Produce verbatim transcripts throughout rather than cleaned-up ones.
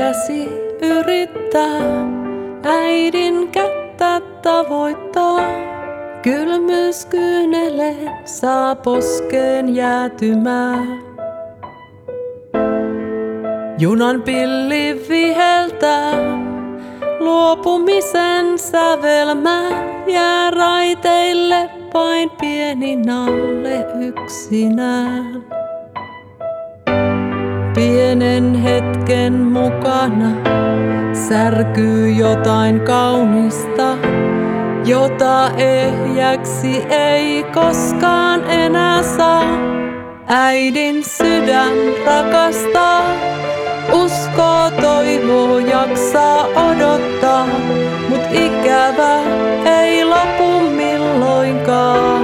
käsi yrittää äidin kättä tavoittaa. Kylmyys kyyneleen saa poskeen jäätymään. Junan pilli viheltää luopumisen sävelmää. Jää raiteille vain pieni nalle yksinään. Pienen hetken mukana särkyy jotain kaunista, jota ehjäksi ei koskaan enää saa. Äidin sydän rakastaa, uskoo, toivoo, jaksaa odottaa, mut ikävä ei lopu milloinkaan.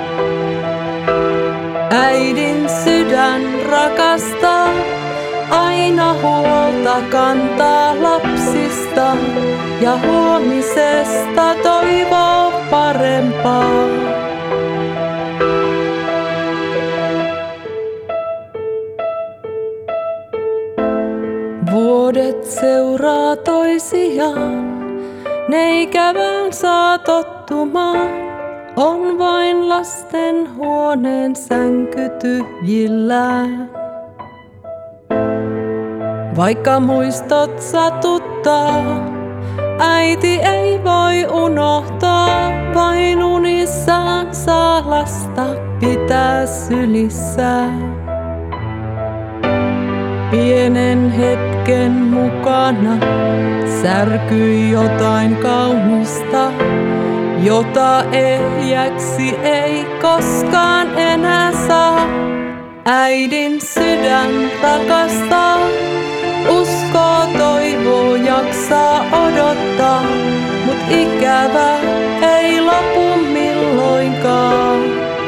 Äidin sydän rakastaa, aina huolta kantaa lapsista ja huomisesta toivoo parempaa. Vuodet seuraa toisiaan, ne ikävään saa tottumaan. On vain lasten huoneen sänky tyhjillään. Vaikka muistot satuttaa, äiti ei voi unohtaa. Vain unissaan saa lasta pitää sylissään. Pienen hetken mukana särkyi jotain kaunista, jota ehjäksi ei koskaan enää saa. Äidin sydän rakastaa, uskoo, toivoo, jaksaa odottaa, mut ikävä ei lopu milloinkaan.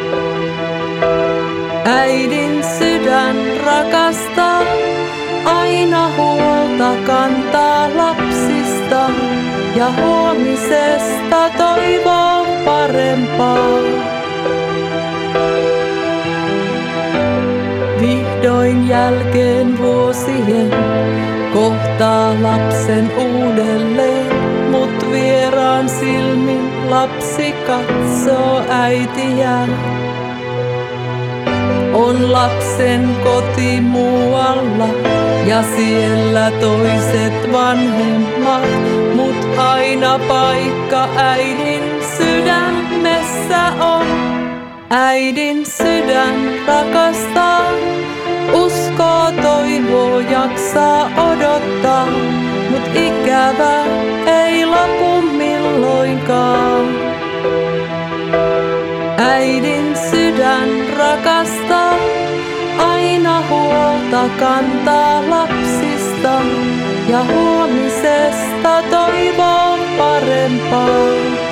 Äidin sydän rakastaa, aina huolta kantaa lapsista ja huomisesta toivoo parempaa. Vihdoin jälkeen vuosien kohtaa lapsen uudelleen, mut vieraan silmin lapsi katsoo äitiään. On lapsen koti muualla ja siellä toiset vanhemmat, mut aina paikka äidin sydämessä on. Äidin sydän rakastaa, uskoo, toivoo, jaksaa odottaa, mut ikävä ei lopu milloinkaan. Äidin sydän rakastaa, aina huolta kantaa lapsista ja huomisesta toivoo parempaa.